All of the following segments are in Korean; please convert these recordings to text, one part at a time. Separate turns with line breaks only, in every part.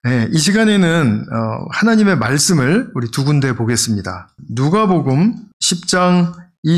네, 이 시간에는 하나님의 말씀을 우리 두 군데 보겠습니다. 누가복음 10장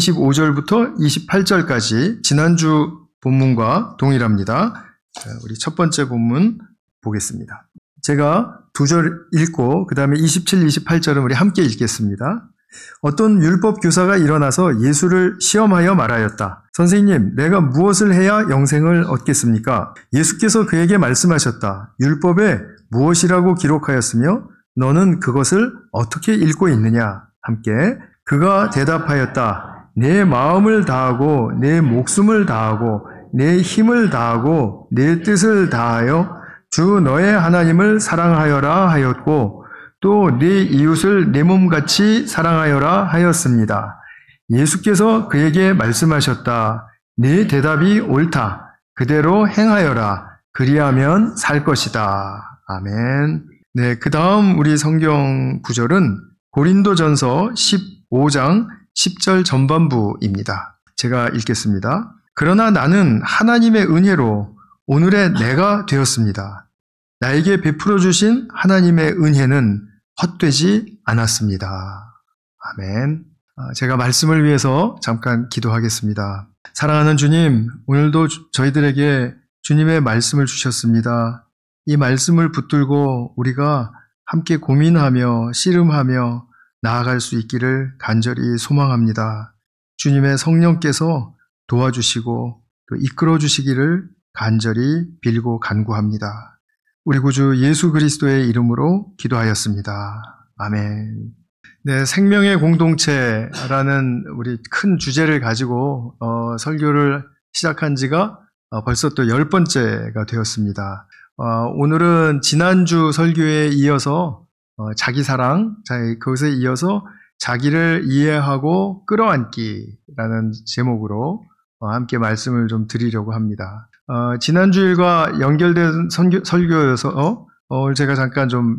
25절부터 28절까지 지난주 본문과 동일합니다. 우리 첫 번째 본문 보겠습니다. 제가 두 절 읽고 그 다음에 27, 28절은 우리 함께 읽겠습니다. 어떤 율법 교사가 일어나서 예수를 시험하여 말하였다. 선생님, 내가 무엇을 해야 영생을 얻겠습니까? 예수께서 그에게 말씀하셨다. 율법에 무엇이라고 기록하였으며 너는 그것을 어떻게 읽고 있느냐? 함께 그가 대답하였다. 내 마음을 다하고 내 목숨을 다하고 내 힘을 다하고 내 뜻을 다하여 주 너의 하나님을 사랑하여라 하였고 또 네 이웃을 내 몸같이 사랑하여라 하였습니다. 예수께서 그에게 말씀하셨다. 네 대답이 옳다. 그대로 행하여라. 그리하면 살 것이다. 아멘. 네, 그 다음 우리 성경 구절은 고린도전서 15장 10절 전반부입니다. 제가 읽겠습니다. 그러나 나는 하나님의 은혜로 오늘의 내가 되었습니다. 나에게 베풀어 주신 하나님의 은혜는 헛되지 않았습니다. 아멘. 제가 말씀을 위해서 잠깐 기도하겠습니다. 사랑하는 주님, 오늘도 저희들에게 주님의 말씀을 주셨습니다. 이 말씀을 붙들고 우리가 함께 고민하며 씨름하며 나아갈 수 있기를 간절히 소망합니다. 주님의 성령께서 도와주시고 또 이끌어 주시기를 간절히 빌고 간구합니다. 우리 구주 예수 그리스도의 이름으로 기도하였습니다. 아멘. 네, 생명의 공동체라는 우리 큰 주제를 가지고 설교를 시작한 지가 벌써 또 10번째가 되었습니다. 오늘은 지난주 설교에 이어서 자기사랑, 그것에 이어서 자기를 이해하고 끌어안기라는 제목으로 함께 말씀을 좀 드리려고 합니다. 지난주일과 연결된 설교여서 오늘 제가 잠깐 좀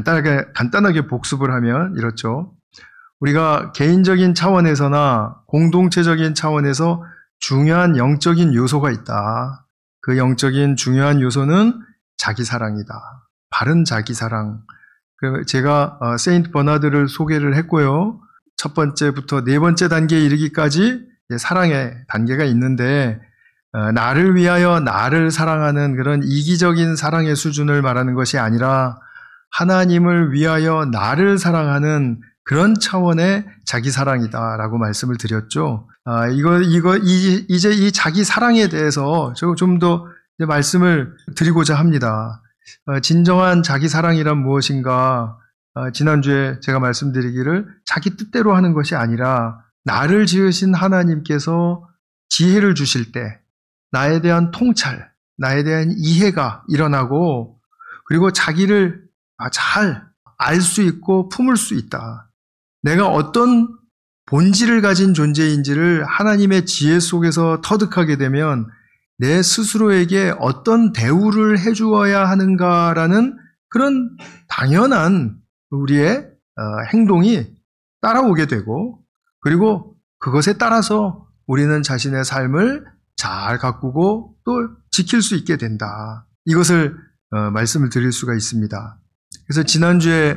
간단하게 복습을 하면 이렇죠. 우리가 개인적인 차원에서나 공동체적인 차원에서 중요한 영적인 요소가 있다. 그 영적인 중요한 요소는 자기사랑이다. 바른 자기사랑. 제가 세인트 버나드를 소개를 했고요. 첫 번째부터 네 번째 단계에 이르기까지 사랑의 단계가 있는데 나를 위하여 나를 사랑하는 그런 이기적인 사랑의 수준을 말하는 것이 아니라 하나님을 위하여 나를 사랑하는 그런 차원의 자기 사랑이다라고 말씀을 드렸죠. 이제 이 자기 사랑에 대해서 좀 더 말씀을 드리고자 합니다. 진정한 자기 사랑이란 무엇인가? 지난주에 제가 말씀드리기를 자기 뜻대로 하는 것이 아니라 나를 지으신 하나님께서 지혜를 주실 때 나에 대한 통찰, 나에 대한 이해가 일어나고 그리고 자기를 잘 알 수 있고 품을 수 있다. 내가 어떤 본질을 가진 존재인지를 하나님의 지혜 속에서 터득하게 되면 내 스스로에게 어떤 대우를 해주어야 하는가라는 그런 당연한 우리의 행동이 따라오게 되고 그리고 그것에 따라서 우리는 자신의 삶을 잘 가꾸고 또 지킬 수 있게 된다. 이것을 말씀을 드릴 수가 있습니다. 그래서 지난주에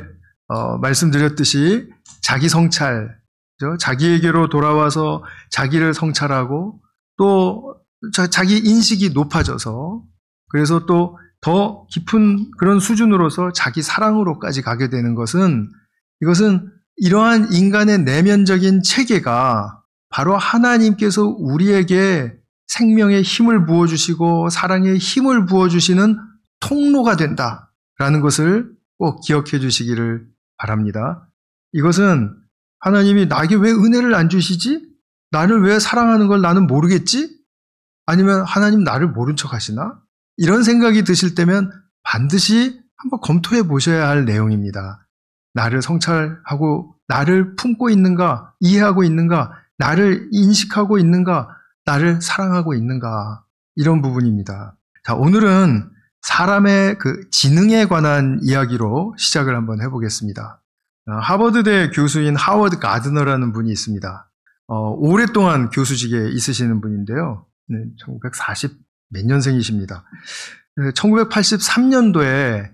말씀드렸듯이 자기 성찰, 자기에게로 돌아와서 자기를 성찰하고 또 자기 인식이 높아져서 그래서 또 더 깊은 그런 수준으로서 자기 사랑으로까지 가게 되는 것은 이것은 이러한 인간의 내면적인 체계가 바로 하나님께서 우리에게 생명의 힘을 부어주시고 사랑의 힘을 부어주시는 통로가 된다라는 것을 꼭 기억해 주시기를 바랍니다. 이것은 하나님이 나에게 왜 은혜를 안 주시지? 나를 왜 사랑하는 걸 나는 모르겠지? 아니면 하나님 나를 모른 척 하시나? 이런 생각이 드실 때면 반드시 한번 검토해 보셔야 할 내용입니다. 나를 성찰하고 나를 품고 있는가? 이해하고 있는가? 나를 인식하고 있는가? 나를 사랑하고 있는가? 이런 부분입니다. 자, 오늘은 사람의 그 지능에 관한 이야기로 시작을 한번 해보겠습니다. 하버드대 교수인 하워드 가드너라는 분이 있습니다. 오랫동안 교수직에 있으시는 분인데요. 1940 몇 년생이십니다. 1983년도에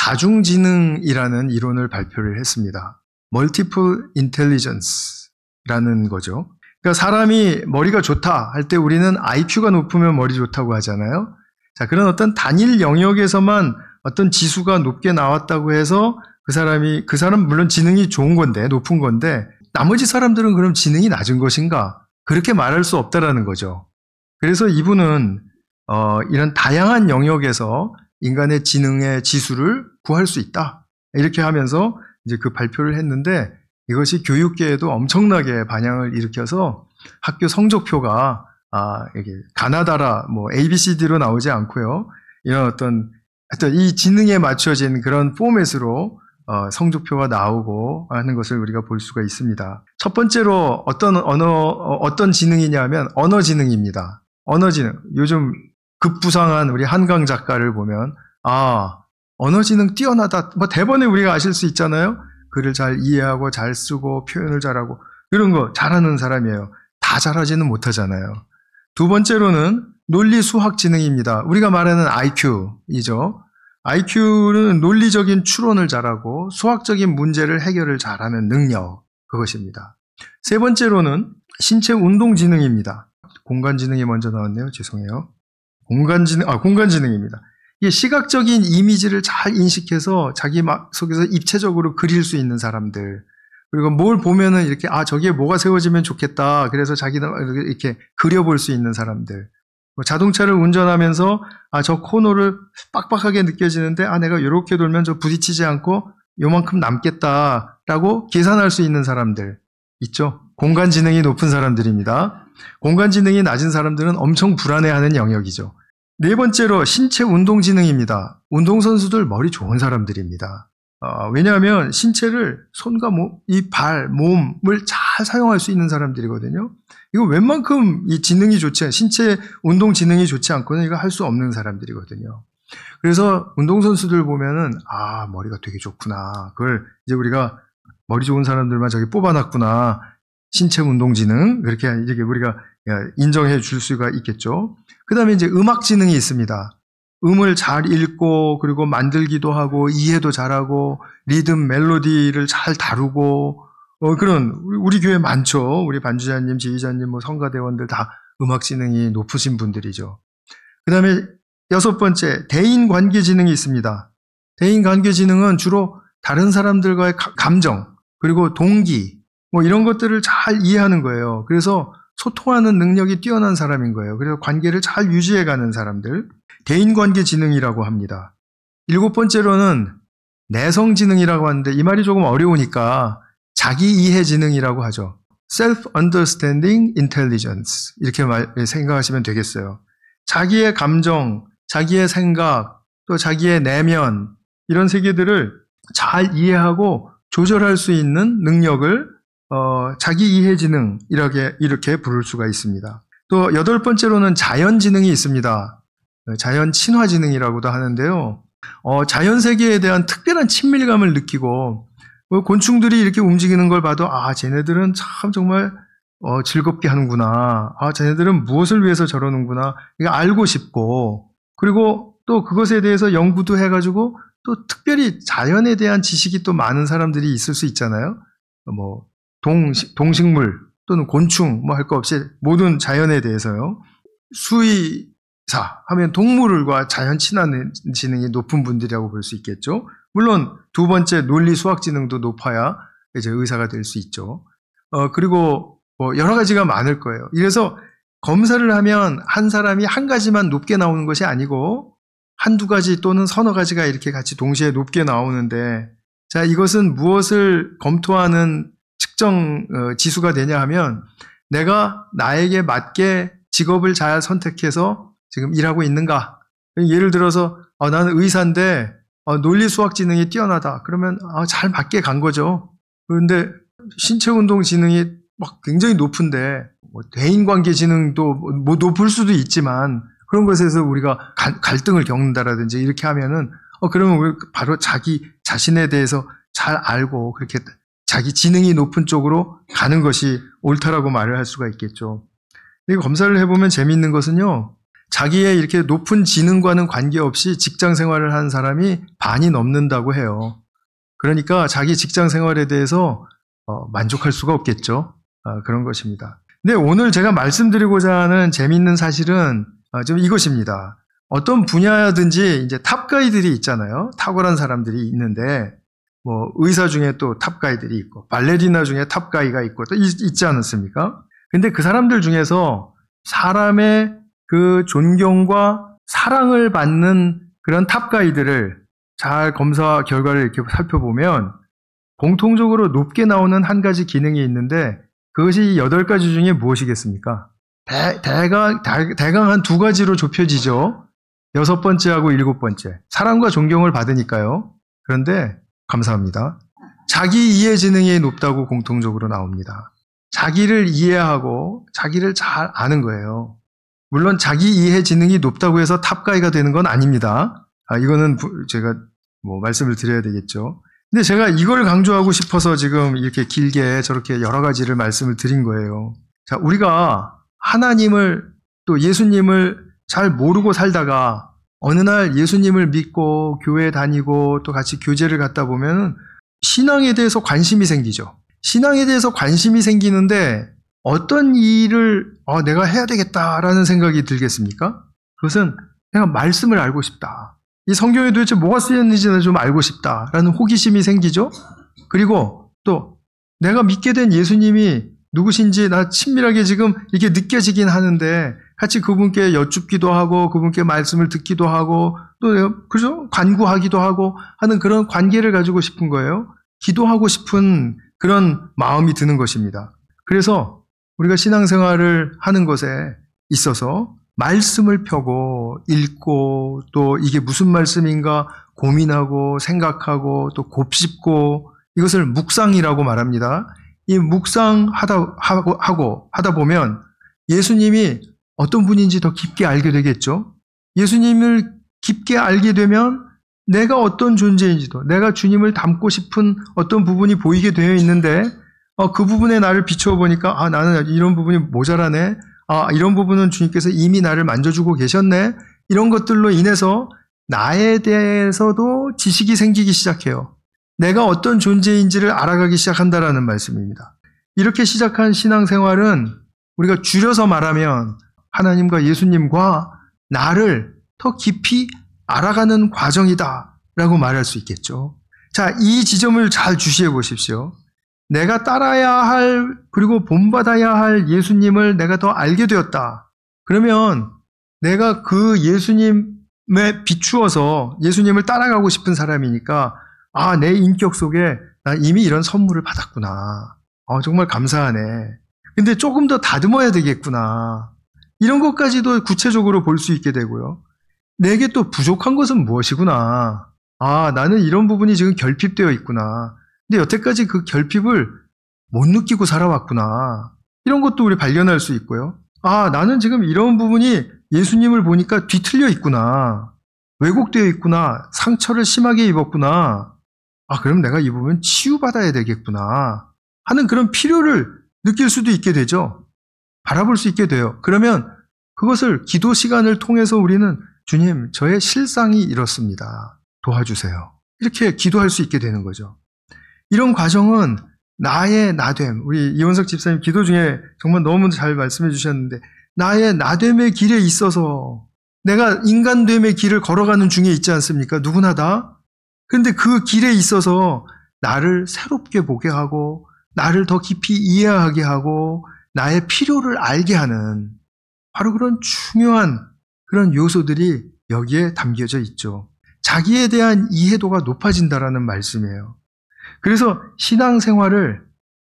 다중지능이라는 이론을 발표를 했습니다. Multiple Intelligence라는 거죠. 그러니까 사람이 머리가 좋다 할 때 우리는 IQ가 높으면 머리 좋다고 하잖아요. 자, 그런 어떤 단일 영역에서만 어떤 지수가 높게 나왔다고 해서 그 사람 물론 지능이 좋은 건데, 높은 건데, 나머지 사람들은 그럼 지능이 낮은 것인가? 그렇게 말할 수 없다라는 거죠. 그래서 이분은, 이런 다양한 영역에서 인간의 지능의 지수를 구할 수 있다. 이렇게 하면서 이제 그 발표를 했는데, 이것이 교육계에도 엄청나게 반향을 일으켜서 학교 성적표가 이게 가나다라 뭐 ABCD로 나오지 않고요. 이런 어떤 이 지능에 맞춰진 그런 포맷으로 성적표가 나오고 하는 것을 우리가 볼 수가 있습니다. 첫 번째로 어떤 지능이냐면 언어 지능입니다. 언어 지능. 요즘 급부상한 우리 한강 작가를 보면 언어 지능 뛰어나다. 뭐 대번에 우리가 아실 수 있잖아요. 글을 잘 이해하고 잘 쓰고 표현을 잘하고 이런 거 잘하는 사람이에요. 다 잘하지는 못하잖아요. 두 번째로는 논리 수학 지능입니다. 우리가 말하는 IQ이죠. IQ는 논리적인 추론을 잘하고 수학적인 문제를 해결을 잘하는 능력, 그것입니다. 세 번째로는 신체 운동 지능입니다. 공간 지능이 먼저 나왔네요. 죄송해요. 공간 지능입니다. 이게 시각적인 이미지를 잘 인식해서 자기 속에서 입체적으로 그릴 수 있는 사람들. 그리고 뭘 보면은 이렇게, 저기에 뭐가 세워지면 좋겠다. 그래서 자기도 이렇게 그려볼 수 있는 사람들. 자동차를 운전하면서, 저 코너를 빡빡하게 느껴지는데, 내가 이렇게 돌면 저 부딪히지 않고 요만큼 남겠다라고 계산할 수 있는 사람들. 있죠? 공간 지능이 높은 사람들입니다. 공간 지능이 낮은 사람들은 엄청 불안해하는 영역이죠. 네 번째로 신체 운동 지능입니다. 운동선수들 머리 좋은 사람들입니다. 왜냐하면 신체를 손과 이 발, 몸을 잘 사용할 수 있는 사람들이거든요. 이거 웬만큼 이 지능이 신체 운동 지능이 좋지 않고는 이거 할 수 없는 사람들이거든요. 그래서 운동선수들 보면은, 머리가 되게 좋구나. 그걸 이제 우리가 머리 좋은 사람들만 저기 뽑아놨구나. 신체 운동 지능. 그렇게 이렇게 우리가 인정해 줄 수가 있겠죠. 그 다음에 이제 음악 지능이 있습니다. 음을 잘 읽고 그리고 만들기도 하고 이해도 잘하고 리듬, 멜로디를 잘 다루고 그런 우리 교회 많죠. 우리 반주자님, 지휘자님, 성가대원들 다 음악 지능이 높으신 분들이죠. 그 다음에 여섯 번째, 대인관계 지능이 있습니다. 대인관계 지능은 주로 다른 사람들과의 감정 그리고 동기 이런 것들을 잘 이해하는 거예요. 그래서 소통하는 능력이 뛰어난 사람인 거예요. 그래서 관계를 잘 유지해가는 사람들. 대인관계 지능이라고 합니다. 일곱 번째로는 내성지능이라고 하는데 이 말이 조금 어려우니까 자기이해 지능이라고 하죠. Self-understanding intelligence 이렇게 생각하시면 되겠어요. 자기의 감정, 자기의 생각, 또 자기의 내면 이런 세계들을 잘 이해하고 조절할 수 있는 능력을 자기이해 지능 이렇게 부를 수가 있습니다. 또 여덟 번째로는 자연지능이 있습니다. 자연 친화 지능이라고도 하는데요. 자연 세계에 대한 특별한 친밀감을 느끼고 곤충들이 이렇게 움직이는 걸 봐도 쟤네들은 참 정말 즐겁게 하는구나. 쟤네들은 무엇을 위해서 저러는구나. 이거 알고 싶고 그리고 또 그것에 대해서 연구도 해가지고 또 특별히 자연에 대한 지식이 또 많은 사람들이 있을 수 있잖아요. 동식물 또는 곤충 할 거 없이 모든 자연에 대해서요. 수의사 하면 동물과 자연 친화는 지능이 높은 분들이라고 볼 수 있겠죠. 물론 두 번째 논리 수학 지능도 높아야 이제 의사가 될 수 있죠. 그리고 여러 가지가 많을 거예요. 이래서 검사를 하면 한 사람이 한 가지만 높게 나오는 것이 아니고 한두 가지 또는 서너 가지가 이렇게 같이 동시에 높게 나오는데 자, 이것은 무엇을 검토하는 측정 지수가 되냐 하면 내가 나에게 맞게 직업을 잘 선택해서 지금 일하고 있는가. 예를 들어서 나는 의사인데 논리 수학 지능이 뛰어나다. 그러면 잘 맞게 간 거죠. 그런데 신체 운동 지능이 막 굉장히 높은데 대인관계 지능도 높을 수도 있지만 그런 것에서 우리가 갈등을 겪는다라든지 이렇게 하면은 그러면 우리 바로 자기 자신에 대해서 잘 알고 그렇게 자기 지능이 높은 쪽으로 가는 것이 옳다라고 말을 할 수가 있겠죠. 근데 검사를 해보면 재미있는 것은요. 자기의 이렇게 높은 지능과는 관계없이 직장 생활을 하는 사람이 반이 넘는다고 해요. 그러니까 자기 직장 생활에 대해서 만족할 수가 없겠죠. 그런 것입니다. 근데 오늘 제가 말씀드리고자 하는 재미있는 사실은 좀 이것입니다. 어떤 분야든지 이제 탑가이들이 있잖아요. 탁월한 사람들이 있는데, 뭐 의사 중에 또 탑가이들이 있고, 발레리나 중에 탑가이가 있고, 또 있지 않습니까? 근데 그 사람들 중에서 사람의 그 존경과 사랑을 받는 그런 탑가이들을 잘 검사 결과를 이렇게 살펴보면 공통적으로 높게 나오는 한 가지 기능이 있는데 그것이 8가지 중에 무엇이겠습니까? 대강 한 2가지로 좁혀지죠. 6번째하고 7번째. 사랑과 존경을 받으니까요. 그런데 감사합니다. 자기 이해 지능이 높다고 공통적으로 나옵니다. 자기를 이해하고 자기를 잘 아는 거예요. 물론 자기 이해 지능이 높다고 해서 탑가이가 되는 건 아닙니다. 이거는 제가 말씀을 드려야 되겠죠. 근데 제가 이걸 강조하고 싶어서 지금 이렇게 길게 저렇게 여러 가지를 말씀을 드린 거예요. 자, 우리가 하나님을 또 예수님을 잘 모르고 살다가 어느 날 예수님을 믿고 교회 다니고 또 같이 교제를 갖다 보면 신앙에 대해서 관심이 생기죠. 신앙에 대해서 관심이 생기는데 어떤 일을 내가 해야 되겠다라는 생각이 들겠습니까? 그것은 내가 말씀을 알고 싶다. 이 성경에 도대체 뭐가 쓰였는지는 좀 알고 싶다라는 호기심이 생기죠. 그리고 또 내가 믿게 된 예수님이 누구신지 나 친밀하게 지금 이렇게 느껴지긴 하는데 같이 그분께 여쭙기도 하고 그분께 말씀을 듣기도 하고 또 그죠? 간구하기도 하고 하는 그런 관계를 가지고 싶은 거예요. 기도하고 싶은 그런 마음이 드는 것입니다. 그래서 우리가 신앙생활을 하는 것에 있어서 말씀을 펴고 읽고 또 이게 무슨 말씀인가 고민하고 생각하고 또 곱씹고 이것을 묵상이라고 말합니다. 이 묵상하다 보면 예수님이 어떤 분인지 더 깊게 알게 되겠죠. 예수님을 깊게 알게 되면 내가 어떤 존재인지도 내가 주님을 닮고 싶은 어떤 부분이 보이게 되어 있는데 그 부분에 나를 비추어 보니까 나는 이런 부분이 모자라네. 이런 부분은 주님께서 이미 나를 만져주고 계셨네. 이런 것들로 인해서 나에 대해서도 지식이 생기기 시작해요. 내가 어떤 존재인지를 알아가기 시작한다라는 말씀입니다. 이렇게 시작한 신앙생활은 우리가 줄여서 말하면 하나님과 예수님과 나를 더 깊이 알아가는 과정이다라고 말할 수 있겠죠. 자, 이 지점을 잘 주시해 보십시오. 내가 따라야 할 그리고 본받아야 할 예수님을 내가 더 알게 되었다. 그러면 내가 그 예수님에 비추어서 예수님을 따라가고 싶은 사람이니까 내 인격 속에 나 이미 이런 선물을 받았구나. 정말 감사하네. 근데 조금 더 다듬어야 되겠구나. 이런 것까지도 구체적으로 볼 수 있게 되고요. 내게 또 부족한 것은 무엇이구나. 나는 이런 부분이 지금 결핍되어 있구나. 근데 여태까지 그 결핍을 못 느끼고 살아왔구나. 이런 것도 우리 발견할 수 있고요. 나는 지금 이런 부분이 예수님을 보니까 뒤틀려 있구나. 왜곡되어 있구나. 상처를 심하게 입었구나. 그럼 내가 이 부분 치유받아야 되겠구나. 하는 그런 필요를 느낄 수도 있게 되죠. 바라볼 수 있게 돼요. 그러면 그것을 기도 시간을 통해서 우리는 주님, 저의 실상이 이렇습니다. 도와주세요. 이렇게 기도할 수 있게 되는 거죠. 이런 과정은 나의 나됨, 우리 이원석 집사님 기도 중에 정말 너무 잘 말씀해 주셨는데 나의 나됨의 길에 있어서 내가 인간됨의 길을 걸어가는 중에 있지 않습니까? 누구나 다. 그런데 그 길에 있어서 나를 새롭게 보게 하고 나를 더 깊이 이해하게 하고 나의 필요를 알게 하는 바로 그런 중요한 그런 요소들이 여기에 담겨져 있죠. 자기에 대한 이해도가 높아진다라는 말씀이에요. 그래서 신앙생활을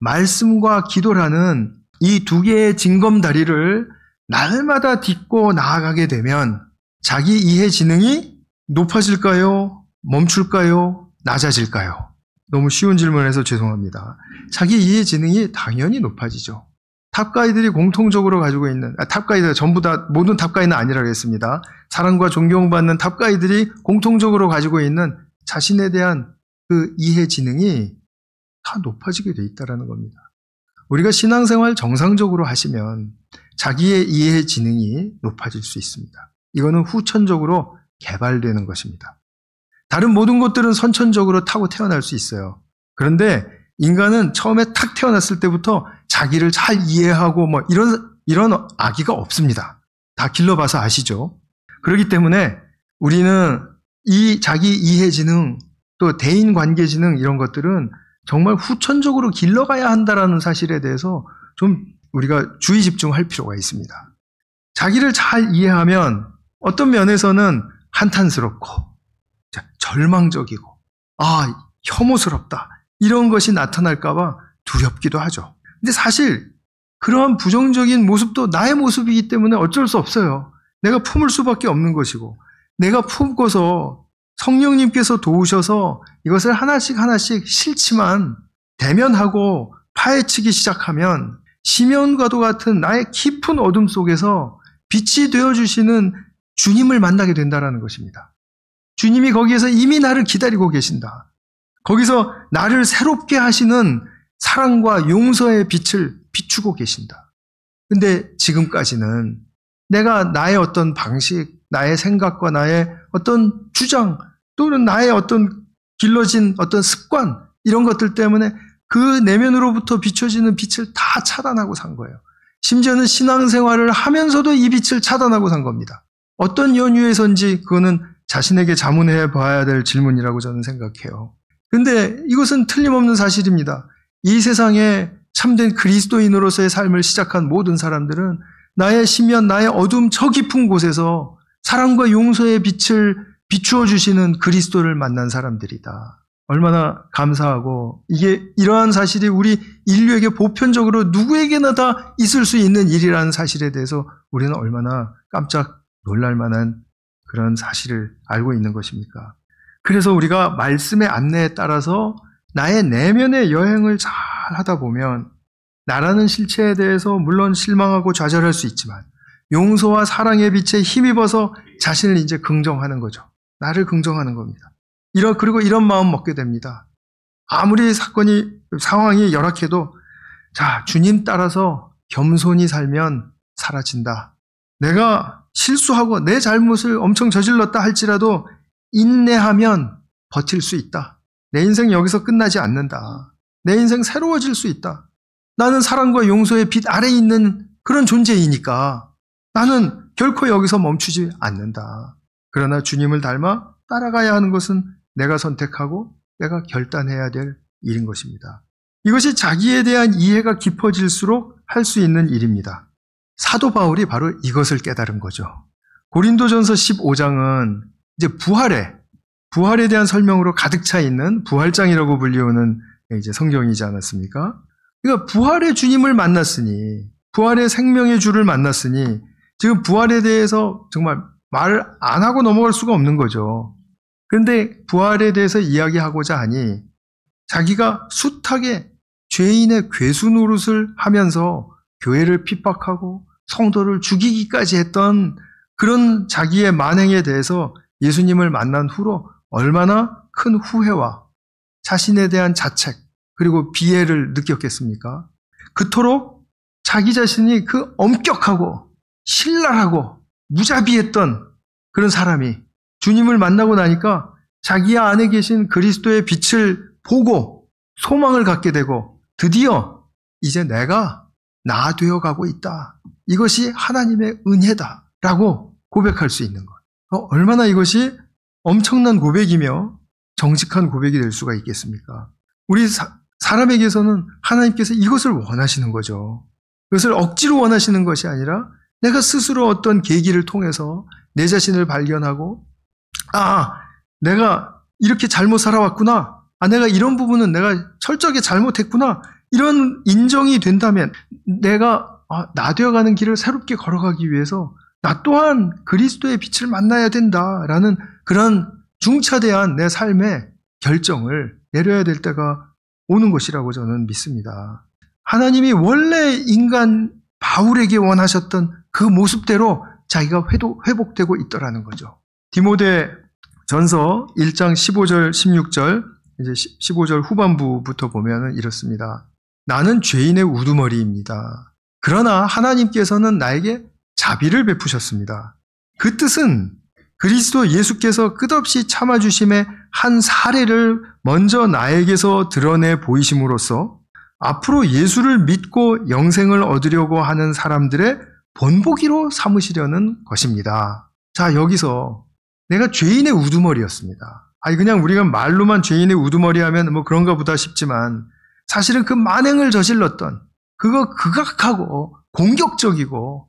말씀과 기도라는 이 2개의 징검다리를 날마다 딛고 나아가게 되면 자기 이해 지능이 높아질까요? 멈출까요? 낮아질까요? 너무 쉬운 질문해서 죄송합니다. 자기 이해 지능이 당연히 높아지죠. 탑가이들이 공통적으로 가지고 있는, 탑가이들 전부 다 모든 탑가이는 아니라겠습니다. 사랑과 존경받는 탑가이들이 공통적으로 가지고 있는 자신에 대한 그 이해 지능이 다 높아지게 돼 있다는 겁니다. 우리가 신앙생활 정상적으로 하시면 자기의 이해 지능이 높아질 수 있습니다. 이거는 후천적으로 개발되는 것입니다. 다른 모든 것들은 선천적으로 타고 태어날 수 있어요. 그런데 인간은 처음에 탁 태어났을 때부터 자기를 잘 이해하고 이런 아기가 없습니다. 다 길러봐서 아시죠? 그렇기 때문에 우리는 이 자기 이해 지능, 또 대인 관계 지능 이런 것들은 정말 후천적으로 길러가야 한다라는 사실에 대해서 좀 우리가 주의 집중할 필요가 있습니다. 자기를 잘 이해하면 어떤 면에서는 한탄스럽고 절망적이고 혐오스럽다 이런 것이 나타날까 봐 두렵기도 하죠. 근데 사실 그러한 부정적인 모습도 나의 모습이기 때문에 어쩔 수 없어요. 내가 품을 수밖에 없는 것이고 내가 품고서 성령님께서 도우셔서 이것을 하나씩 싫지만 대면하고 파헤치기 시작하면 심연과도 같은 나의 깊은 어둠 속에서 빛이 되어주시는 주님을 만나게 된다는 것입니다. 주님이 거기에서 이미 나를 기다리고 계신다. 거기서 나를 새롭게 하시는 사랑과 용서의 빛을 비추고 계신다. 근데 지금까지는 내가 나의 어떤 방식, 나의 생각과 나의 어떤 주장, 또는 나의 어떤 길러진 어떤 습관, 이런 것들 때문에 그 내면으로부터 비춰지는 빛을 다 차단하고 산 거예요. 심지어는 신앙생활을 하면서도 이 빛을 차단하고 산 겁니다. 어떤 연유에선지 그거는 자신에게 자문해 봐야 될 질문이라고 저는 생각해요. 근데 이것은 틀림없는 사실입니다. 이 세상에 참된 그리스도인으로서의 삶을 시작한 모든 사람들은 나의 심연, 나의 어둠 저 깊은 곳에서 사랑과 용서의 빛을 비추어 주시는 그리스도를 만난 사람들이다. 얼마나 감사하고 이러한 사실이 우리 인류에게 보편적으로 누구에게나 다 있을 수 있는 일이라는 사실에 대해서 우리는 얼마나 깜짝 놀랄 만한 그런 사실을 알고 있는 것입니까? 그래서 우리가 말씀의 안내에 따라서 나의 내면의 여행을 잘 하다 보면 나라는 실체에 대해서 물론 실망하고 좌절할 수 있지만 용서와 사랑의 빛에 힘입어서 자신을 이제 긍정하는 거죠. 나를 긍정하는 겁니다. 그리고 이런 마음 먹게 됩니다. 아무리 상황이 열악해도 주님 따라서 겸손히 살면 사라진다. 내가 실수하고 내 잘못을 엄청 저질렀다 할지라도 인내하면 버틸 수 있다. 내 인생 여기서 끝나지 않는다. 내 인생 새로워질 수 있다. 나는 사랑과 용서의 빛 아래에 있는 그런 존재이니까 나는 결코 여기서 멈추지 않는다. 그러나 주님을 닮아 따라가야 하는 것은 내가 선택하고 내가 결단해야 될 일인 것입니다. 이것이 자기에 대한 이해가 깊어질수록 할 수 있는 일입니다. 사도 바울이 바로 이것을 깨달은 거죠. 고린도전서 15장은 이제 부활에 대한 설명으로 가득 차 있는 부활장이라고 불리우는 이제 성경이지 않았습니까? 그러니까 부활의 주님을 만났으니, 부활의 생명의 주를 만났으니, 지금 부활에 대해서 정말 말을 안 하고 넘어갈 수가 없는 거죠. 그런데 부활에 대해서 이야기하고자 하니 자기가 숱하게 죄인의 괴수 노릇을 하면서 교회를 핍박하고 성도를 죽이기까지 했던 그런 자기의 만행에 대해서 예수님을 만난 후로 얼마나 큰 후회와 자신에 대한 자책 그리고 비애를 느꼈겠습니까? 그토록 자기 자신이 그 엄격하고 신랄하고 무자비했던 그런 사람이 주님을 만나고 나니까 자기 안에 계신 그리스도의 빛을 보고 소망을 갖게 되고 드디어 이제 내가 나 되어가고 있다. 이것이 하나님의 은혜다라고 고백할 수 있는 것. 얼마나 이것이 엄청난 고백이며 정직한 고백이 될 수가 있겠습니까? 우리 사람에게서는 하나님께서 이것을 원하시는 거죠. 이것을 억지로 원하시는 것이 아니라 내가 스스로 어떤 계기를 통해서 내 자신을 발견하고 내가 이렇게 잘못 살아왔구나. 내가 이런 부분은 내가 철저하게 잘못했구나. 이런 인정이 된다면 내가 나 되어가는 길을 새롭게 걸어가기 위해서 나 또한 그리스도의 빛을 만나야 된다라는 그런 중차대한 내 삶의 결정을 내려야 될 때가 오는 것이라고 저는 믿습니다. 하나님이 원래 인간 바울에게 원하셨던 그 모습대로 자기가 회복되고 있더라는 거죠. 디모데 전서 1장 15절, 16절, 이제 15절 후반부부터 보면 이렇습니다. 나는 죄인의 우두머리입니다. 그러나 하나님께서는 나에게 자비를 베푸셨습니다. 그 뜻은 그리스도 예수께서 끝없이 참아주심의 한 사례를 먼저 나에게서 드러내 보이심으로써 앞으로 예수를 믿고 영생을 얻으려고 하는 사람들의 본보기로 삼으시려는 것입니다. 자, 여기서 내가 죄인의 우두머리였습니다. 아니, 그냥 우리가 말로만 죄인의 우두머리 하면 뭐 그런가 보다 싶지만 사실은 그 만행을 저질렀던 그거 극악하고 공격적이고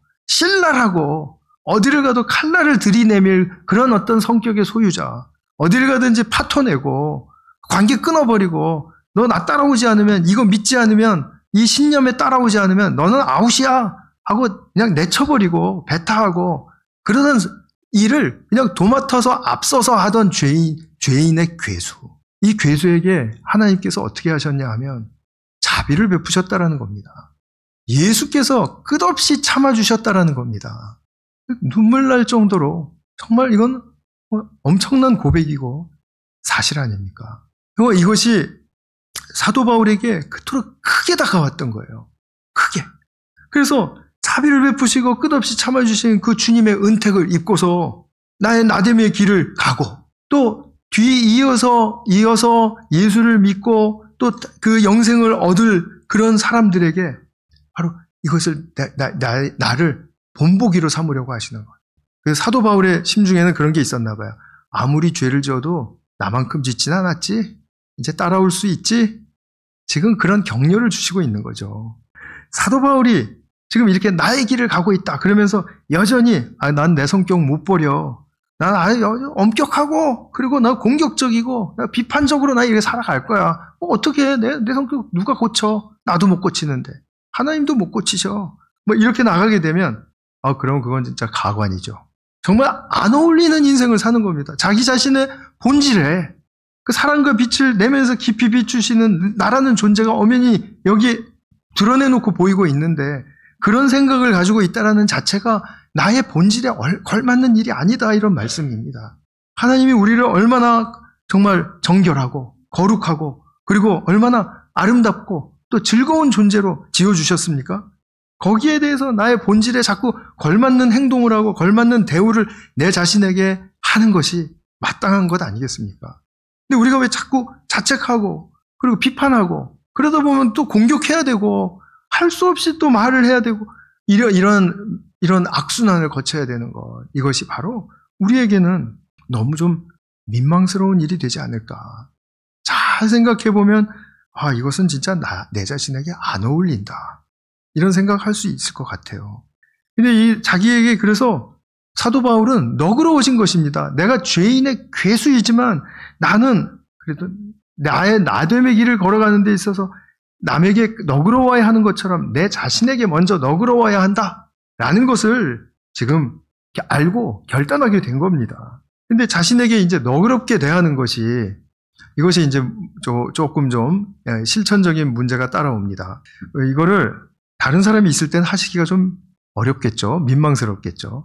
신랄하고 어디를 가도 칼날을 들이내밀 그런 어떤 성격의 소유자, 어디를 가든지 파토내고 관계 끊어버리고 너 나 따라오지 않으면, 이거 믿지 않으면, 이 신념에 따라오지 않으면 너는 아웃이야 하고 그냥 내쳐버리고 배타하고 그러던 일을 그냥 도맡아서 앞서서 하던 죄인의 괴수. 이 괴수에게 하나님께서 어떻게 하셨냐 하면 자비를 베푸셨다라는 겁니다. 예수께서 끝없이 참아주셨다라는 겁니다. 눈물 날 정도로 정말 이건 엄청난 고백이고 사실 아닙니까? 이것이 사도 바울에게 그토록 크게 다가왔던 거예요. 크게. 그래서 자비를 베푸시고 끝없이 참아주신 그 주님의 은택을 입고서 나의 나됨의 길을 가고 또 이어서 예수를 믿고 또 그 영생을 얻을 그런 사람들에게 바로 이것을 나를 본보기로 삼으려고 하시는 거예요. 그래서 사도 바울의 심중에는 그런 게 있었나 봐요. 아무리 죄를 지어도 나만큼 짓진 않았지? 이제 따라올 수 있지? 지금 그런 격려를 주시고 있는 거죠. 사도 바울이 지금 이렇게 나의 길을 가고 있다. 그러면서 여전히 난 내 성격 못 버려. 난 엄격하고 그리고 나 공격적이고 나 비판적으로 나 이렇게 살아갈 거야. 어떻게 해? 내 성격 누가 고쳐? 나도 못 고치는데. 하나님도 못 고치셔. 뭐 이렇게 나가게 되면 그럼 그건 진짜 가관이죠. 정말 안 어울리는 인생을 사는 겁니다. 자기 자신의 본질에 그 사랑과 빛을 내면서 깊이 비추시는 나라는 존재가 엄연히 여기 드러내놓고 보이고 있는데 그런 생각을 가지고 있다는 자체가 나의 본질에 걸맞는 일이 아니다 이런 말씀입니다. 하나님이 우리를 얼마나 정말 정결하고 거룩하고 그리고 얼마나 아름답고 또 즐거운 존재로 지어주셨습니까? 거기에 대해서 나의 본질에 자꾸 걸맞는 행동을 하고 걸맞는 대우를 내 자신에게 하는 것이 마땅한 것 아니겠습니까? 근데 우리가 왜 자꾸 자책하고 그리고 비판하고 그러다 보면 또 공격해야 되고 할 수 없이 또 말을 해야 되고 이런 악순환을 거쳐야 되는 것. 이것이 바로 우리에게는 너무 좀 민망스러운 일이 되지 않을까. 잘 생각해 보면 이것은 진짜 내 자신에게 안 어울린다. 이런 생각할 수 있을 것 같아요. 근데 자기에게 그래서 사도 바울은 너그러우신 것입니다. 내가 죄인의 괴수이지만 나는 그래도 나의 나됨의 길을 걸어가는 데 있어서 남에게 너그러워야 하는 것처럼 내 자신에게 먼저 너그러워야 한다라는 것을 지금 알고 결단하게 된 겁니다. 근데 자신에게 이제 너그럽게 대하는 이것이 이제 조금 좀 실천적인 문제가 따라옵니다. 이거를 다른 사람이 있을 땐 하시기가 좀 어렵겠죠. 민망스럽겠죠.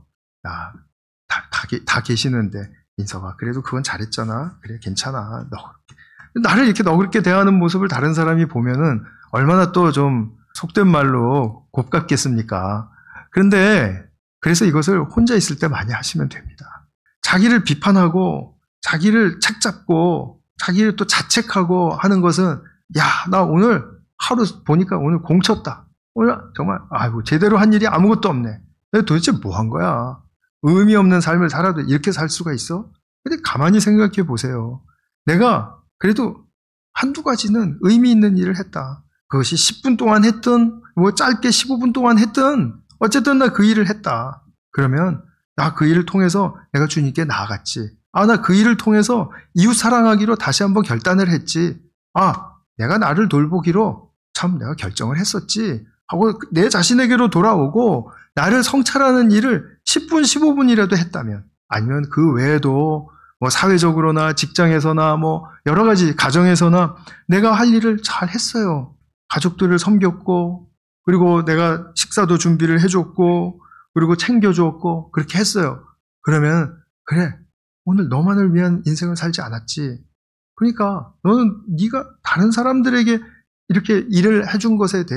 다 계시는데 민서가 그래도 그건 잘했잖아. 그래 괜찮아. 나를 이렇게 너그럽게 대하는 모습을 다른 사람이 보면은 얼마나 또 좀 속된 말로 곱같겠습니까? 그런데 그래서 이것을 혼자 있을 때 많이 하시면 됩니다. 자기를 비판하고 자기를 책잡고 자기를 또 자책하고 하는 것은 나 오늘 하루 보니까 오늘 공쳤다. 오늘 정말 제대로 한 일이 아무것도 없네. 내가 도대체 뭐 한 거야? 의미 없는 삶을 살아도 이렇게 살 수가 있어? 근데 가만히 생각해 보세요. 내가 그래도 한두 가지는 의미 있는 일을 했다. 그것이 10분 동안 했든 짧게 15분 동안 했든 어쨌든 나 그 일을 했다. 그러면 나 그 일을 통해서 내가 주님께 나아갔지. 나 그 일을 통해서 이웃 사랑하기로 다시 한번 결단을 했지. 내가 나를 돌보기로 참 내가 결정을 했었지. 하고 내 자신에게로 돌아오고 나를 성찰하는 일을 10분, 15분이라도 했다면 아니면 그 외에도 사회적으로나 직장에서나 여러 가지 가정에서나 내가 할 일을 잘 했어요. 가족들을 섬겼고 그리고 내가 식사도 준비를 해줬고 그리고 챙겨주었고 그렇게 했어요. 그러면 그래 오늘 너만을 위한 인생을 살지 않았지. 그러니까 너는 네가 다른 사람들에게 이렇게 일을 해준 것에 대해서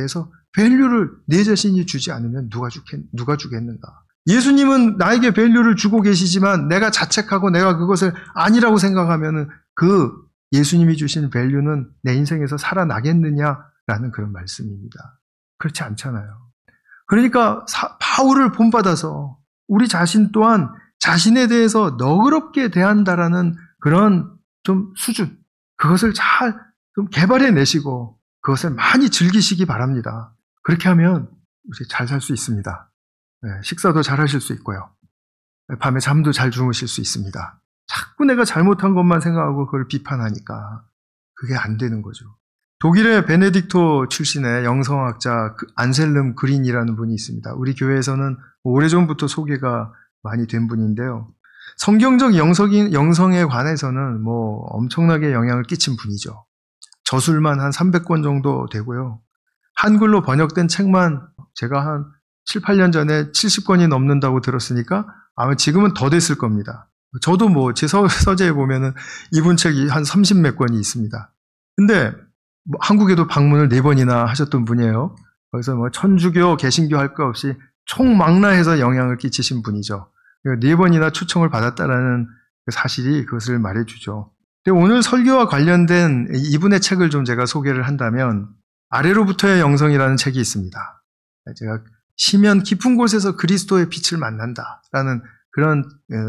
밸류를 내 자신이 주지 않으면 누가 주겠는가? 예수님은 나에게 밸류를 주고 계시지만 내가 자책하고 내가 그것을 아니라고 생각하면은 그 예수님이 주신 밸류는 내 인생에서 살아나겠느냐라는 그런 말씀입니다. 그렇지 않잖아요. 그러니까 바울을 본받아서 우리 자신 또한 자신에 대해서 너그럽게 대한다라는 그런 좀 수준, 그것을 잘 좀 개발해내시고 그것을 많이 즐기시기 바랍니다. 그렇게 하면 잘 살 수 있습니다. 식사도 잘 하실 수 있고요. 밤에 잠도 잘 주무실 수 있습니다. 자꾸 내가 잘못한 것만 생각하고 그걸 비판하니까 그게 안 되는 거죠. 독일의 베네딕토 출신의 영성학자 안셀름 그린이라는 분이 있습니다. 우리 교회에서는 오래전부터 소개가 많이 된 분인데요. 성경적 영성에 관해서는 엄청나게 영향을 끼친 분이죠. 저술만 한 300권 정도 되고요. 한글로 번역된 책만 제가 한 7, 8년 전에 70권이 넘는다고 들었으니까 아마 지금은 더 됐을 겁니다. 저도 제 서재에 보면은 이분 책이 한 30몇 권이 있습니다. 근데 한국에도 방문을 4번이나 하셨던 분이에요. 거기서 천주교, 개신교 할 거 없이 총망라해서 영향을 끼치신 분이죠. 4번이나 초청을 받았다라는 사실이 그것을 말해주죠. 근데 오늘 설교와 관련된 이분의 책을 좀 제가 소개를 한다면 아래로부터의 영성이라는 책이 있습니다. 제가 심연 깊은 곳에서 그리스도의 빛을 만난다라는 그런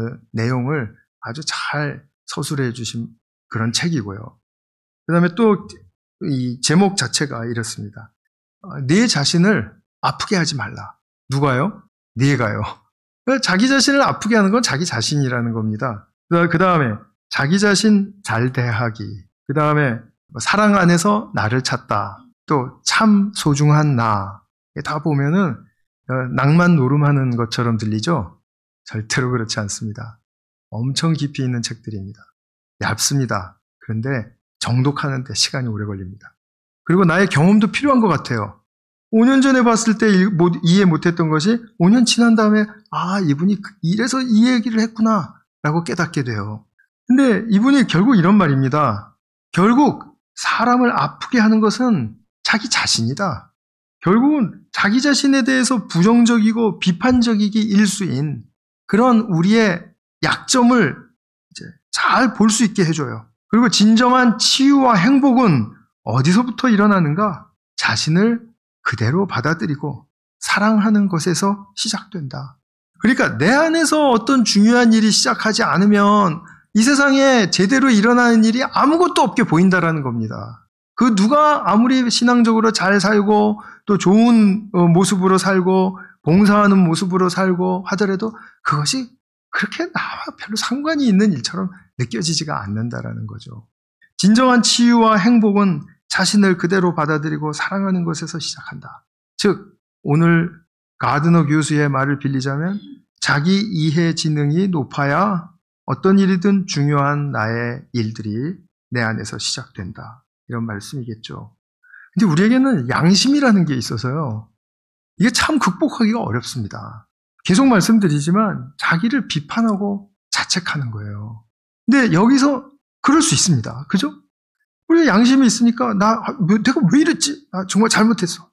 내용을 아주 잘 서술해 주신 그런 책이고요. 그 다음에 또 이 제목 자체가 이렇습니다. 내 자신을 아프게 하지 말라. 누가요? 내가요. 자기 자신을 아프게 하는 건 자기 자신이라는 겁니다. 그 다음에 자기 자신 잘 대하기. 그 다음에 사랑 안에서 나를 찾다. 또 참 소중한 나. 다 보면은 낭만 노름하는 것처럼 들리죠? 절대로 그렇지 않습니다. 엄청 깊이 있는 책들입니다. 얇습니다. 그런데 정독하는데 시간이 오래 걸립니다. 그리고 나의 경험도 필요한 것 같아요. 5년 전에 봤을 때 이해 못했던 것이 5년 지난 다음에 이분이 이래서 이 얘기를 했구나 라고 깨닫게 돼요. 근데 이분이 결국 이런 말입니다. 결국 사람을 아프게 하는 것은 자기 자신이다. 결국은 자기 자신에 대해서 부정적이고 비판적이기 일수인 그런 우리의 약점을 잘 볼 수 있게 해줘요. 그리고 진정한 치유와 행복은 어디서부터 일어나는가? 자신을 그대로 받아들이고 사랑하는 것에서 시작된다. 그러니까 내 안에서 어떤 중요한 일이 시작하지 않으면 이 세상에 제대로 일어나는 일이 아무것도 없게 보인다라는 겁니다. 그 누가 아무리 신앙적으로 잘 살고 또 좋은 모습으로 살고 봉사하는 모습으로 살고 하더라도 그것이 그렇게 나와 별로 상관이 있는 일처럼 느껴지지가 않는다라는 거죠. 진정한 치유와 행복은 자신을 그대로 받아들이고 사랑하는 것에서 시작한다. 즉 오늘 가드너 교수의 말을 빌리자면 자기 이해 지능이 높아야 어떤 일이든 중요한 나의 일들이 내 안에서 시작된다. 이런 말씀이겠죠. 근데 우리에게는 양심이라는 게 있어서요. 이게 참 극복하기가 어렵습니다. 계속 말씀드리지만 자기를 비판하고 자책하는 거예요. 근데 여기서 그럴 수 있습니다. 그죠? 우리가 양심이 있으니까 내가 왜 이랬지? 나 정말 잘못했어.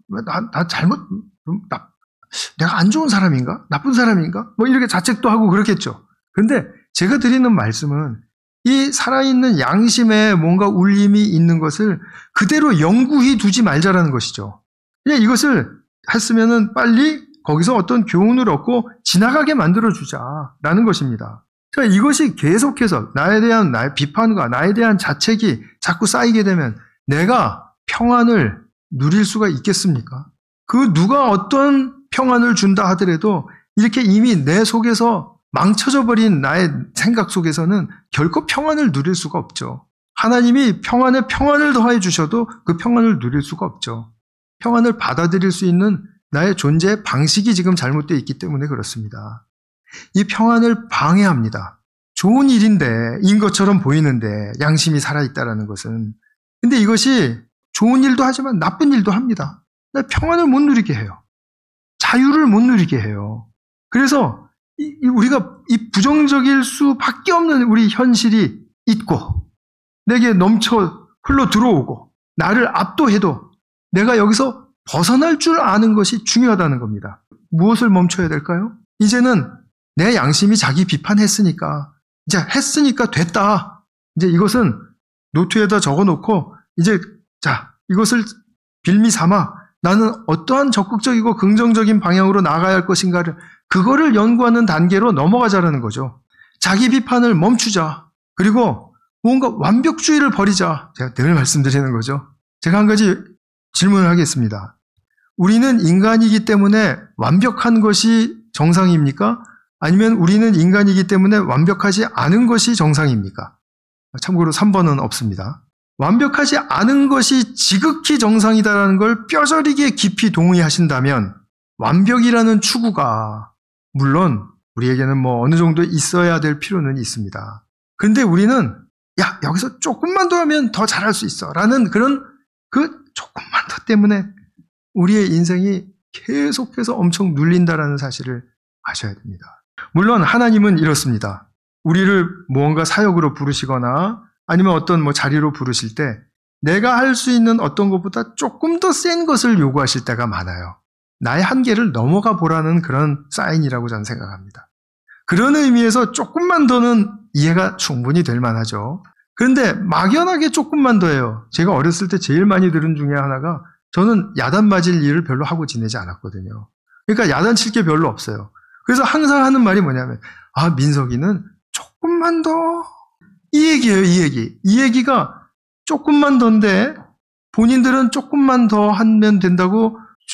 내가 안 좋은 사람인가? 나쁜 사람인가? 이렇게 자책도 하고 그렇겠죠. 그런데 제가 드리는 말씀은 이 살아있는 양심에 뭔가 울림이 있는 것을 그대로 영구히 두지 말자라는 것이죠. 그냥 이것을 했으면은 빨리 거기서 어떤 교훈을 얻고 지나가게 만들어주자라는 것입니다. 그러니까 이것이 계속해서 나에 대한 나의 비판과 나에 대한 자책이 자꾸 쌓이게 되면 내가 평안을 누릴 수가 있겠습니까? 그 누가 어떤 평안을 준다 하더라도 이렇게 이미 내 속에서 망쳐져 버린 나의 생각 속에서는 결코 평안을 누릴 수가 없죠. 하나님이 평안에 평안을 더해 주셔도 그 평안을 누릴 수가 없죠. 평안을 받아들일 수 있는 나의 존재의 방식이 지금 잘못되어 있기 때문에 그렇습니다. 이 평안을 방해합니다. 좋은 일인 것처럼 보이는데 양심이 살아있다는 것은. 근데 이것이 좋은 일도 하지만 나쁜 일도 합니다. 평안을 못 누리게 해요. 자유를 못 누리게 해요. 그래서 우리가 이 부정적일 수밖에 없는 우리 현실이 있고 내게 넘쳐 흘러 들어오고 나를 압도해도 내가 여기서 벗어날 줄 아는 것이 중요하다는 겁니다. 무엇을 멈춰야 될까요? 이제는 내 양심이 자기 비판했으니까, 이제 했으니까 됐다. 이제 이것은 노트에다 적어놓고 이제 자, 이것을 빌미 삼아 나는 어떠한 적극적이고 긍정적인 방향으로 나아가야 할 것인가를 그거를 연구하는 단계로 넘어가자라는 거죠. 자기 비판을 멈추자. 그리고 뭔가 완벽주의를 버리자. 제가 늘 말씀드리는 거죠. 제가 한 가지 질문을 하겠습니다. 우리는 인간이기 때문에 완벽한 것이 정상입니까? 아니면 우리는 인간이기 때문에 완벽하지 않은 것이 정상입니까? 참고로 3번은 없습니다. 완벽하지 않은 것이 지극히 정상이다라는 걸 뼈저리게 깊이 동의하신다면 완벽이라는 추구가 물론 우리에게는 뭐 어느 정도 있어야 될 필요는 있습니다. 그런데 우리는 야, 여기서 조금만 더 하면 더 잘할 수 있어 라는 그런 그 조금만 더 때문에 우리의 인생이 계속해서 엄청 눌린다라는 사실을 아셔야 됩니다. 물론 하나님은 이렇습니다. 우리를 무언가 사역으로 부르시거나 아니면 어떤 뭐 자리로 부르실 때 내가 할 수 있는 어떤 것보다 조금 더 센 것을 요구하실 때가 많아요. 나의 한계를 넘어가 보라는 그런 사인이라고 저는 생각합니다. 그런 의미에서 조금만 더는 이해가 충분히 될 만하죠. 그런데 막연하게 조금만 더예요. 제가 어렸을 때 제일 많이 들은 중에 하나가 저는 야단 맞을 일을 별로 하고 지내지 않았거든요. 그러니까 야단 칠 게 별로 없어요. 그래서 항상 하는 말이 뭐냐면 아, 민석이는 조금만 더 이 얘기예요, 이 얘기. 이 얘기가 조금만 더인데 본인들은 조금만 더 하면 된다고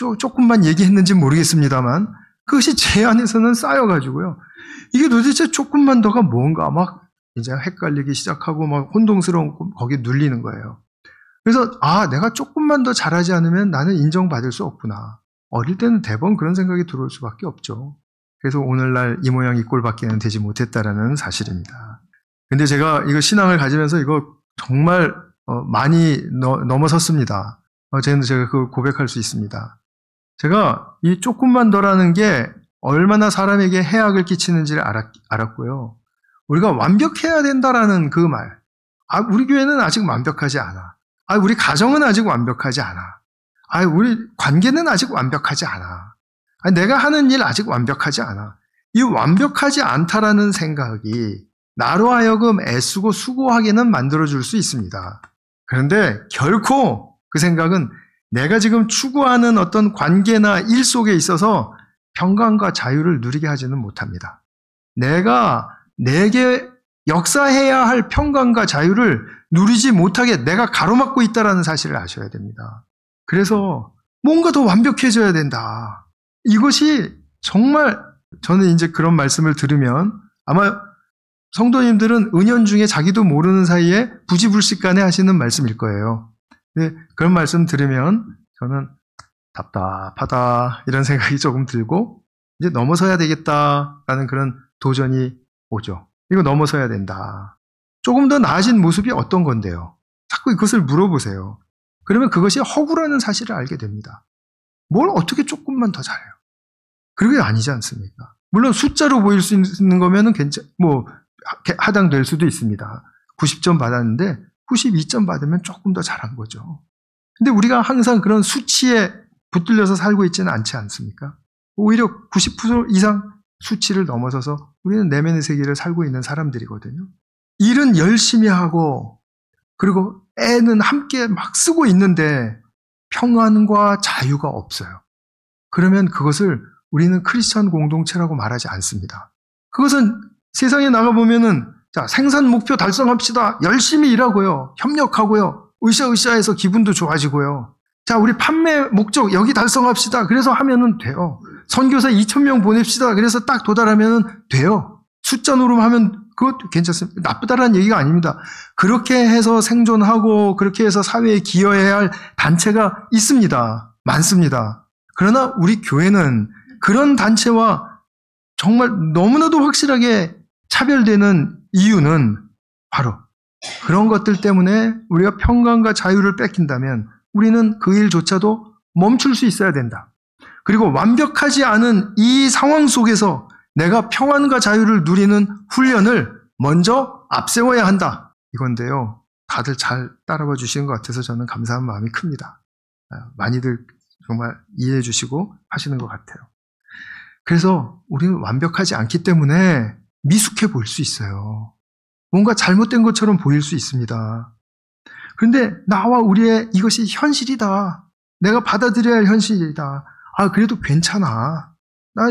조금만 얘기했는지 모르겠습니다만 그것이 제 안에서는 쌓여가지고요. 이게 도대체 조금만 더가 뭔가 막 이제 헷갈리기 시작하고 막 혼동스러운 거기에 눌리는 거예요. 그래서 아, 내가 조금만 더 잘하지 않으면 나는 인정받을 수 없구나. 어릴 때는 대번 그런 생각이 들어올 수밖에 없죠. 그래서 오늘날 이 모양 이 꼴밖에는 되지 못했다라는 사실입니다. 근데 제가 이거 신앙을 가지면서 이거 정말 많이 넘어섰습니다. 제가 그걸 고백할 수 있습니다. 제가 이 조금만 더라는 게 얼마나 사람에게 해악을 끼치는지를 알았고요. 우리가 완벽해야 된다라는 그 말. 아, 우리 교회는 아직 완벽하지 않아. 아, 우리 가정은 아직 완벽하지 않아. 아, 우리 관계는 아직 완벽하지 않아. 아, 내가 하는 일 아직 완벽하지 않아. 이 완벽하지 않다라는 생각이 나로 하여금 애쓰고 수고하게는 만들어줄 수 있습니다. 그런데 결코 그 생각은 내가 지금 추구하는 어떤 관계나 일 속에 있어서 평강과 자유를 누리게 하지는 못합니다. 내게 역사해야 할 평강과 자유를 누리지 못하게 내가 가로막고 있다는 사실을 아셔야 됩니다. 그래서 뭔가 더 완벽해져야 된다. 이것이 정말 저는 이제 그런 말씀을 들으면 아마 성도님들은 은연중에 자기도 모르는 사이에 부지불식간에 하시는 말씀일 거예요. 그런 말씀 들으면 저는 답답하다 이런 생각이 조금 들고 이제 넘어서야 되겠다라는 그런 도전이 오죠. 이거 넘어서야 된다. 조금 더 나아진 모습이 어떤 건데요? 자꾸 이것을 물어보세요. 그러면 그것이 허구라는 사실을 알게 됩니다. 뭘 어떻게 조금만 더 잘해요? 그게 아니지 않습니까? 물론 숫자로 보일 수 있는 거면은 하당될 수도 있습니다. 90점 받았는데 92점 받으면 조금 더 잘한 거죠. 근데 우리가 항상 그런 수치에 붙들려서 살고 있지는 않지 않습니까? 오히려 90% 이상 수치를 넘어서서 우리는 내면의 세계를 살고 있는 사람들이거든요. 일은 열심히 하고 그리고 애는 함께 막 쓰고 있는데 평안과 자유가 없어요. 그러면 그것을 우리는 크리스천 공동체라고 말하지 않습니다. 그것은 세상에 나가보면은 자, 생산 목표 달성합시다. 열심히 일하고요. 협력하고요. 으쌰으쌰해서 기분도 좋아지고요. 자, 우리 판매 목적 여기 달성합시다. 그래서 하면은 돼요. 선교사 2,000명 보냅시다. 그래서 딱 도달하면은 돼요. 숫자 노름하면 그것도 괜찮습니다. 나쁘다라는 얘기가 아닙니다. 그렇게 해서 생존하고 그렇게 해서 사회에 기여해야 할 단체가 있습니다. 많습니다. 그러나 우리 교회는 그런 단체와 정말 너무나도 확실하게 차별되는 이유는 바로 그런 것들 때문에 우리가 평강과 자유를 뺏긴다면 우리는 그 일조차도 멈출 수 있어야 된다. 그리고 완벽하지 않은 이 상황 속에서 내가 평안과 자유를 누리는 훈련을 먼저 앞세워야 한다. 이건데요. 다들 잘 따라와 주시는 것 같아서 저는 감사한 마음이 큽니다. 많이들 정말 이해해 주시고 하시는 것 같아요. 그래서 우리는 완벽하지 않기 때문에 미숙해 보일 수 있어요. 뭔가 잘못된 것처럼 보일 수 있습니다. 그런데 나와 우리의 이것이 현실이다. 내가 받아들여야 할 현실이다. 그래도 괜찮아. 나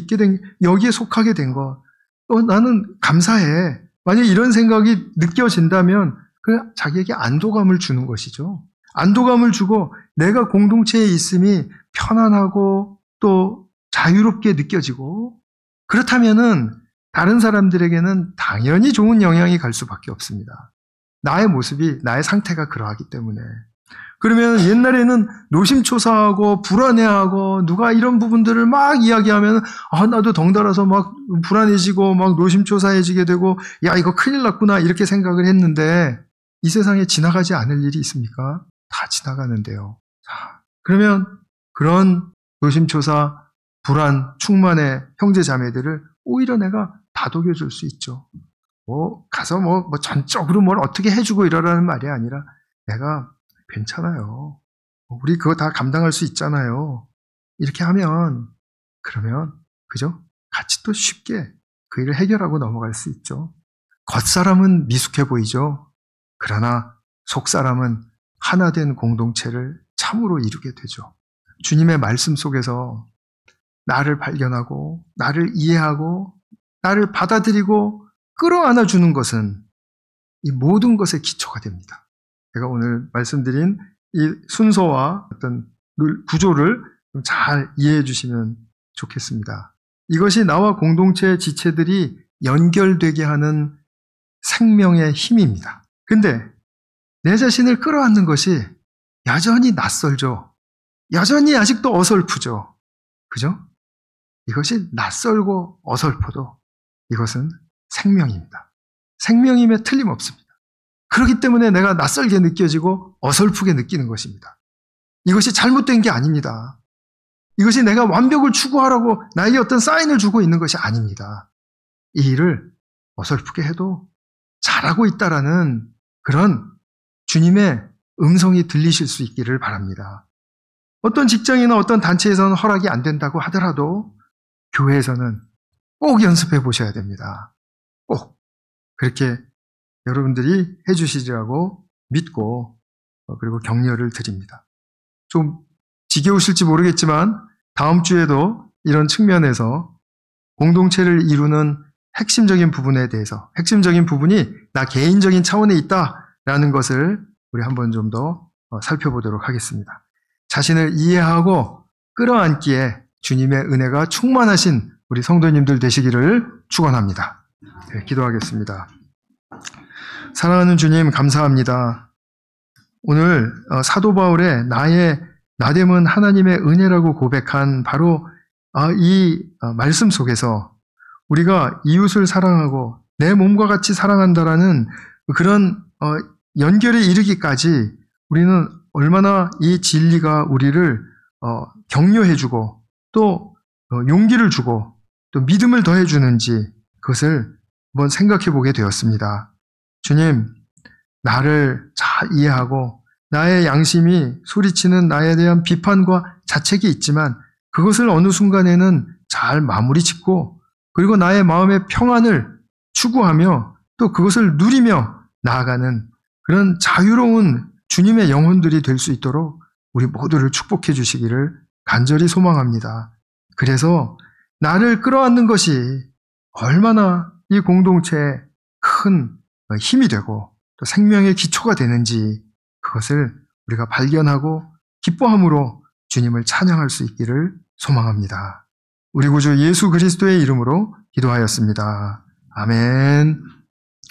여기에 속하게 된 거. 나는 감사해. 만약 이런 생각이 느껴진다면, 자기에게 안도감을 주는 것이죠. 안도감을 주고, 내가 공동체에 있음이 편안하고, 또 자유롭게 느껴지고, 그렇다면은, 다른 사람들에게는 당연히 좋은 영향이 갈 수밖에 없습니다. 나의 모습이, 나의 상태가 그러하기 때문에. 그러면 옛날에는 노심초사하고 불안해하고 누가 이런 부분들을 막 이야기하면 나도 덩달아서 막 불안해지고 막 노심초사해지게 되고 야 이거 큰일 났구나 이렇게 생각을 했는데 이 세상에 지나가지 않을 일이 있습니까? 다 지나가는데요. 자, 그러면 그런 노심초사 불안 충만의 형제 자매들을 오히려 내가 다독여줄 수 있죠. 가서 전적으로 뭘 어떻게 해주고 이러라는 말이 아니라 내가 괜찮아요. 우리 그거 다 감당할 수 있잖아요. 이렇게 하면 그러면 그죠? 같이 또 쉽게 그 일을 해결하고 넘어갈 수 있죠. 겉사람은 미숙해 보이죠. 그러나 속사람은 하나된 공동체를 참으로 이루게 되죠. 주님의 말씀 속에서 나를 발견하고 나를 이해하고 나를 받아들이고 끌어안아 주는 것은 이 모든 것의 기초가 됩니다. 제가 오늘 말씀드린 이 순서와 어떤 구조를 잘 이해해 주시면 좋겠습니다. 이것이 나와 공동체의 지체들이 연결되게 하는 생명의 힘입니다. 근데 내 자신을 끌어안는 것이 여전히 낯설죠. 여전히 아직도 어설프죠. 그죠? 이것이 낯설고 어설퍼도 이것은 생명입니다. 생명임에 틀림없습니다. 그렇기 때문에 내가 낯설게 느껴지고 어설프게 느끼는 것입니다. 이것이 잘못된 게 아닙니다. 이것이 내가 완벽을 추구하라고 나에게 어떤 사인을 주고 있는 것이 아닙니다. 이 일을 어설프게 해도 잘하고 있다라는 그런 주님의 음성이 들리실 수 있기를 바랍니다. 어떤 직장이나 어떤 단체에서는 허락이 안 된다고 하더라도 교회에서는 꼭 연습해 보셔야 됩니다. 꼭 그렇게 여러분들이 해주시리라고 믿고 그리고 격려를 드립니다. 좀 지겨우실지 모르겠지만 다음 주에도 이런 측면에서 공동체를 이루는 핵심적인 부분에 대해서 핵심적인 부분이 나 개인적인 차원에 있다라는 것을 우리 한번 좀 더 살펴보도록 하겠습니다. 자신을 이해하고 끌어안기에 주님의 은혜가 충만하신 우리 성도님들 되시기를 축원합니다. 네, 기도하겠습니다. 사랑하는 주님 감사합니다. 오늘 사도 바울의 나의 나됨은 하나님의 은혜라고 고백한 바로 이 말씀 속에서 우리가 이웃을 사랑하고 내 몸과 같이 사랑한다라는 그런 연결에 이르기까지 우리는 얼마나 이 진리가 우리를 격려해주고 또 용기를 주고 또 믿음을 더해주는지 그것을 한번 생각해 보게 되었습니다. 주님, 나를 잘 이해하고 나의 양심이 소리치는 나에 대한 비판과 자책이 있지만 그것을 어느 순간에는 잘 마무리 짓고 그리고 나의 마음의 평안을 추구하며 또 그것을 누리며 나아가는 그런 자유로운 주님의 영혼들이 될 수 있도록 우리 모두를 축복해 주시기를 간절히 소망합니다. 그래서 나를 끌어안는 것이 얼마나 이 공동체에 큰 힘이 되고 또 생명의 기초가 되는지 그것을 우리가 발견하고 기뻐함으로 주님을 찬양할 수 있기를 소망합니다. 우리 구주 예수 그리스도의 이름으로 기도하였습니다. 아멘.